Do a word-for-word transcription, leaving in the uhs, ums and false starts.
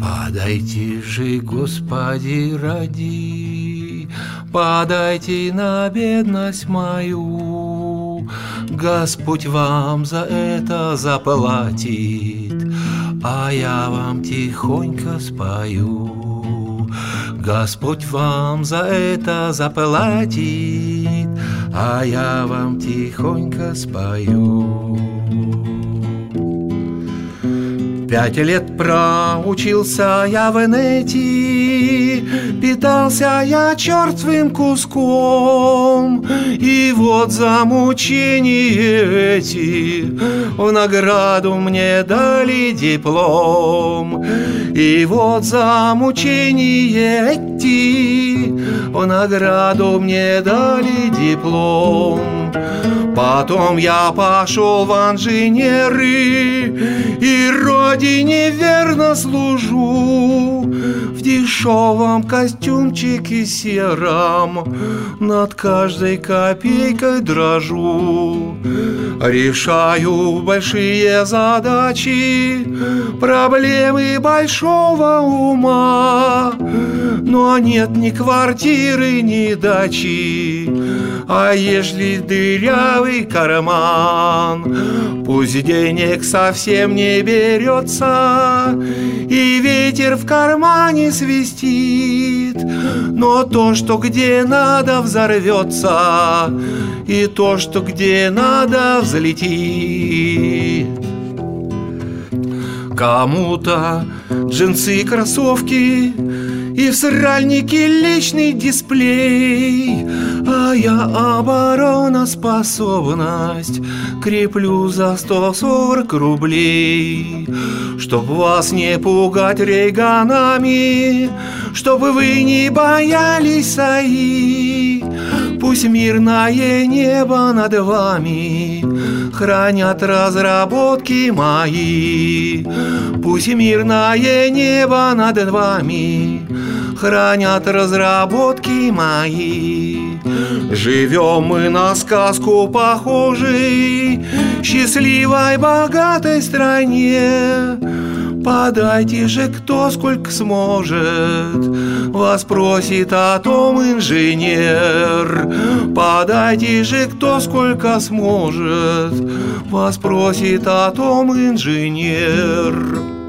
Подайте же, Господи, ради, подайте на бедность мою. Господь вам за это заплатит, а я вам тихонько спою. Господь вам за это заплатит, а я вам тихонько спою. Пять лет проучился я в инете, питался я черствым куском, и вот за мучения эти в награду мне дали диплом. И вот за мучения эти в награду мне дали диплом. Потом я пошел в инженеры и родине верно служу. В дешевом костюмчике сером над каждой копейкой дрожу. Решаю большие задачи, проблемы большого ума. Но нет ни квартиры, ни дачи, а ежели дырявый карман, пусть денег совсем не берется, и ветер в кармане свистит, но то, что где надо, взорвется, и то, что где надо, взлетит. Кому-то джинсы и кроссовки, и в сральнике личный дисплей, а я обороноспособность креплю за сто сорок рублей. Чтоб вас не пугать рейганами, чтобы вы не боялись САИ, пусть мирное небо над вами хранят разработки мои. Пусть мирное небо над вами хранят разработки мои. Живем мы на сказку похожей, счастливой, богатой стране. Подайте же, кто сколько сможет, вас просит о том инженер. Подайте же, кто сколько сможет, вас просит о том инженер.